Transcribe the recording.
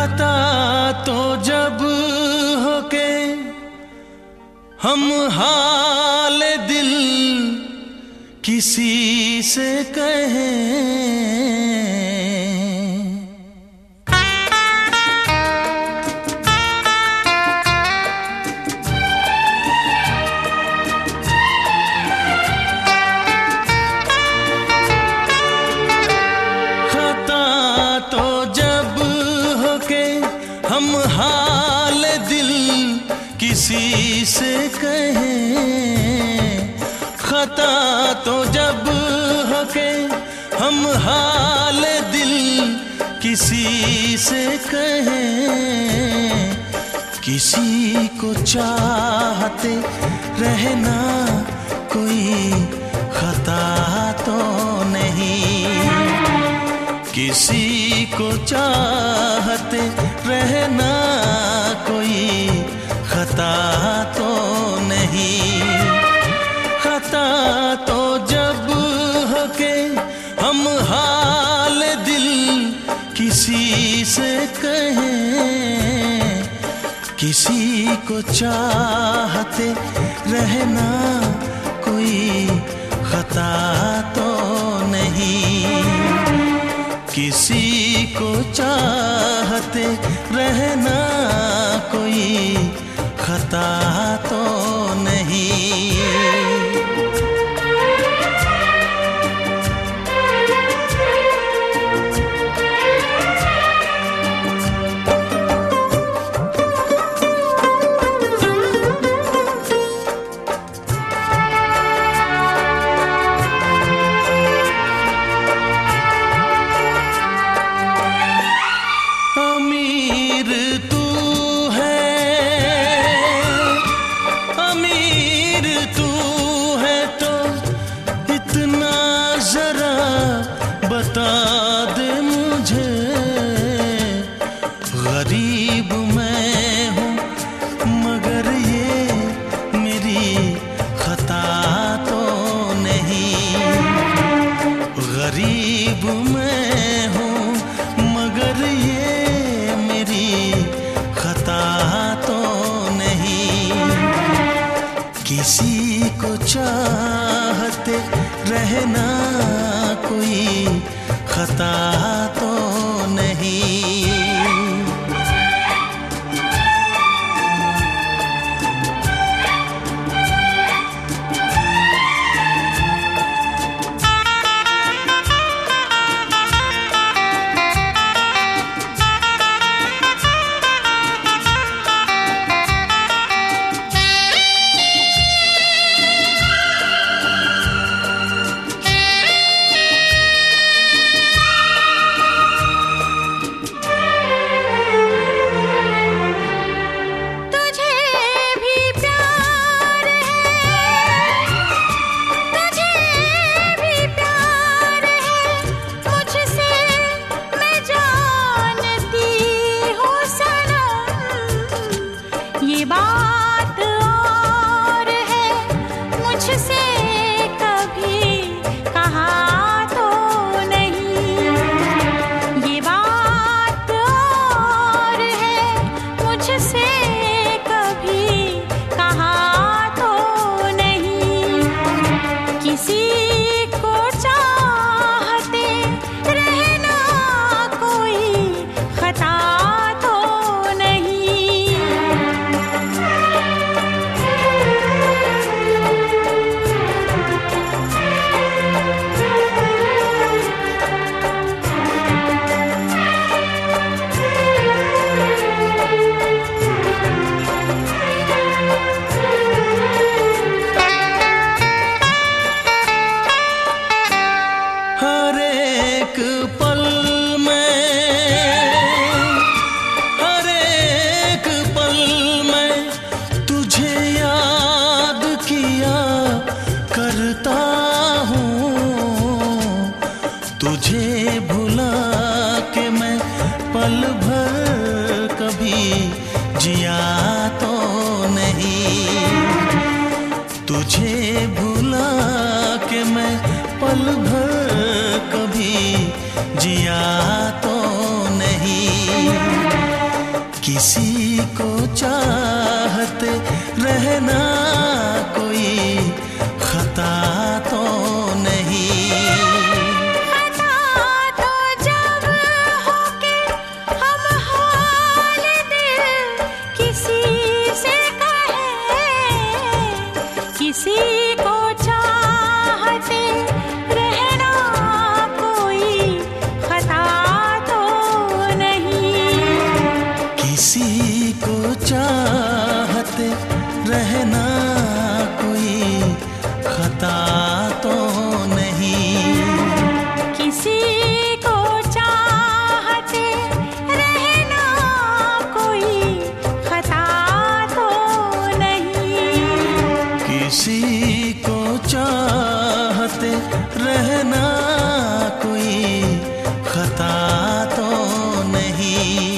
खता तो जब होके हम हाल दिल किसी से कहें, हम हाल दिल किसी से कहें। खता तो जब हो के हम हाल दिल किसी से कहें, किसी को चाहते रहना कोई खता तो नहीं, किसी को चाहते रहना कोई खता तो नहीं। खता तो जब हो के हम हाल दिल किसी से कहें, किसी को चाहते रहना कोई खता तो नहीं, किसी को चाहते रहना कोई खता तो नहीं। बता दे मुझे, गरीब मैं हूँ मगर ये मेरी खता तो नहीं। गरीब मैं हूँ मगर ये मेरी खता तो नहीं, किसी को चाहते रहना कोई खता तो नहीं। तुझे भुला के मैं पल भर कभी जिया तो नहीं, तुझे भुला के मैं पल भर कभी जिया तो नहीं। किसी को चाहते रहना कोई खता तो नहीं। खता तो जब हो के हम हाल दिल किसी से कहे, किसी को चाहते रहना कोई खता तो नहीं। किसी को चाहते रहना कोई खता तो नहीं। किसी को चाहते रहना कोई खता तो नहीं। किसी को चाहते रहना कोई खता तो नहीं।